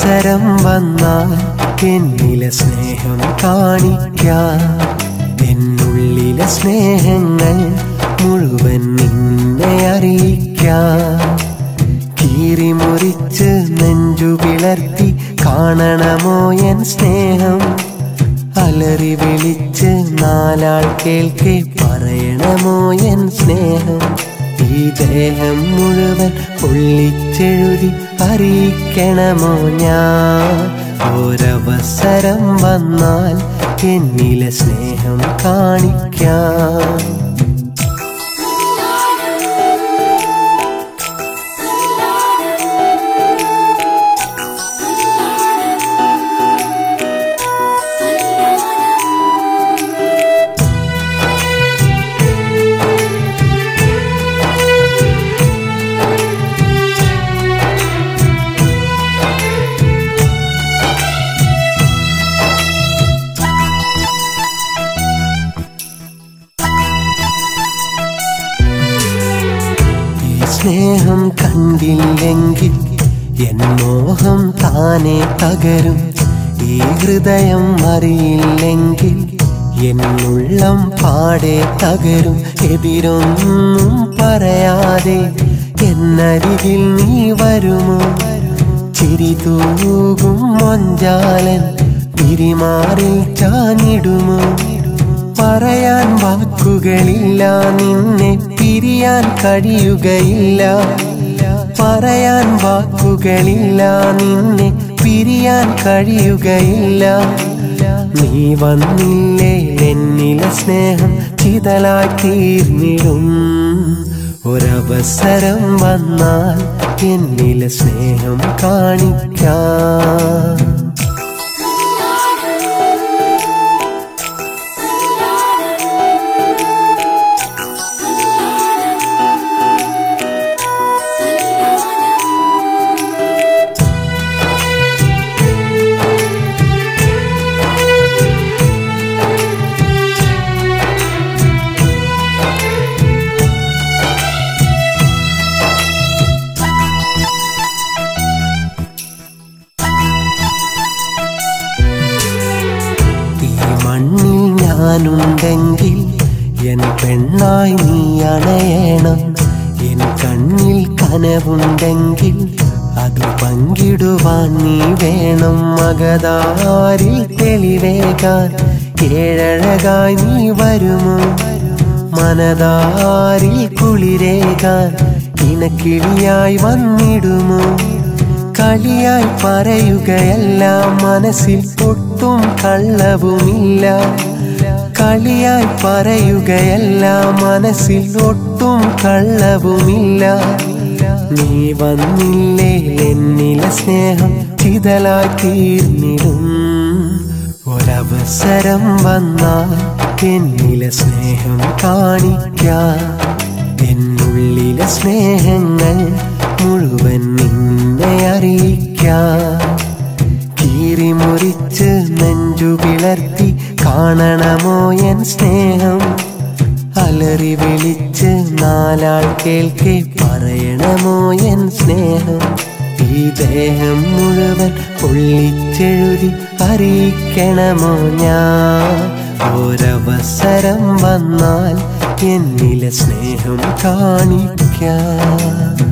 ഒരവസരം വന്നാൽ എന്നിലെ സ്നേഹം കാണിക്കാം. എന്നുള്ളിലെ സ്നേഹങ്ങൾ മുഴുവൻ നിന്നെ അറിയിക്കാം. കീറി മുറിച്ച് നെഞ്ചു പിളർത്തി കാണണമോ എൻ സ്നേഹം? അലറി വിളിച്ച് നാലാൾ കേൾക്കെ പറയണമോ എൻ സ്നേഹം? ഈ ദേഹം മുഴുവൻ പൊള്ളിച്ചെഴുതി അറിയിക്കണമോ ഞാൻ? ഒരവസരം വന്നാൽ എന്നിലെ സ്നേഹം കാണിക്കാം. സ്നേഹം കണ്ടില്ലെങ്കിൽ എൻ മോഹം താനെ തകരും. ഈ ഹൃദയം അറിയില്ലെങ്കിൽ എന്നുള്ളം പാടെ തകരും. എതിരൊന്നും പറയാതെ എന്നരികിൽ നീ വരുമോ? ചിരി തൂകും മൊഞ്ചാലൻ പിരിമാറി ചാഞ്ഞിടുമോ? പറയാൻ വാക്കുകളില്ല, നിന്നെ പിരിയാൻ കഴിയുകയില്ല. പറയാൻ വാക്കുകളില്ല, നിന്നെ പിരിയാൻ കഴിയുകയില്ല. നീ വന്നില്ലേ എന്നിലെ സ്നേഹം ചിതലായി തീർന്നിടും. ഒരവസരം വന്നാൽ എന്നിലെ സ്നേഹം കാണിക്കാം. മണ്ണിൽ ഞാനുണ്ടെങ്കിൽ എൻ പെണ്ണായി നീ അണയണം. എൻ കണ്ണിൽ കനവുണ്ടെങ്കിൽ അത് പങ്കിടുവാൻ നീ വേണം. മകതാരിൽ തെളിവേകാൻ ഏഴഴകായി നീ വരുമോ? മനതാരിൽ കുളിരേകാൻ ഇണക്കിളിയായി വന്നിടുമോ? കളിയായി പറയുകയല്ല, മനസ്സിൽ ഒട്ടും കള്ളവുമില്ല. കളിയായി പറയുകയല്ല, മനസ്സിൽ ഒട്ടും കള്ളവുമില്ല. നീ വന്നില്ലേ എന്നിലെ സ്നേഹം ചിതലായി തീർന്നിടും. ഒരവസരം വന്നാൽ എന്നിലെ സ്നേഹം കാണിക്കാം. എന്നുള്ളിലെ സ്നേഹങ്ങൾ മുഴുവൻ നിന്നെ അറിയിക്കാം. കീറി മുറിച്ച് നെഞ്ചു പിളർത്തി കാണണമോ എൻ സ്നേഹം? അലറി വിളിച്ച് നാലാൾ കേൾക്കെ പറയണമോ എൻ സ്നേഹം? ഈ ദേഹം മുഴുവൻ പൊള്ളിച്ചെഴുതി അറിയിക്കണമോ ഞാൻ? ഒരവസരം വന്നാൽ എന്നിലെ സ്നേഹം കാണിക്കാം.